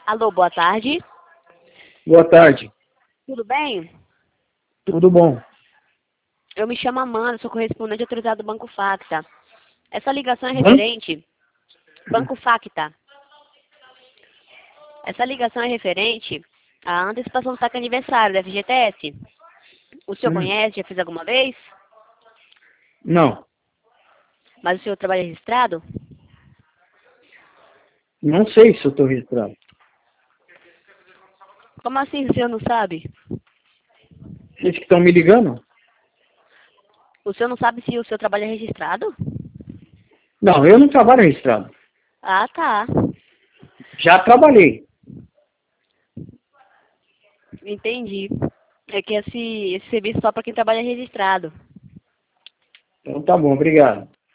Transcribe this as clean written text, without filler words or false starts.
Alô, boa tarde. Boa tarde. Tudo bem? Tudo bom? Eu me chamo Amanda, sou correspondente autorizado do Banco Facta. Essa ligação é Hã? referente... Banco Facta. Essa ligação é referente à antecipação do saque aniversário da FGTS. O senhor conhece, já fez alguma vez? Não, Mas o senhor trabalha registrado? não sei se eu estou registrado. Como assim o senhor não sabe? Vocês que estão me ligando? O senhor não sabe se o seu trabalho é registrado? Não, eu não trabalho registrado. Ah, tá. Já trabalhei. Entendi. É que esse serviço é só para quem trabalha registrado. Então tá bom, obrigado.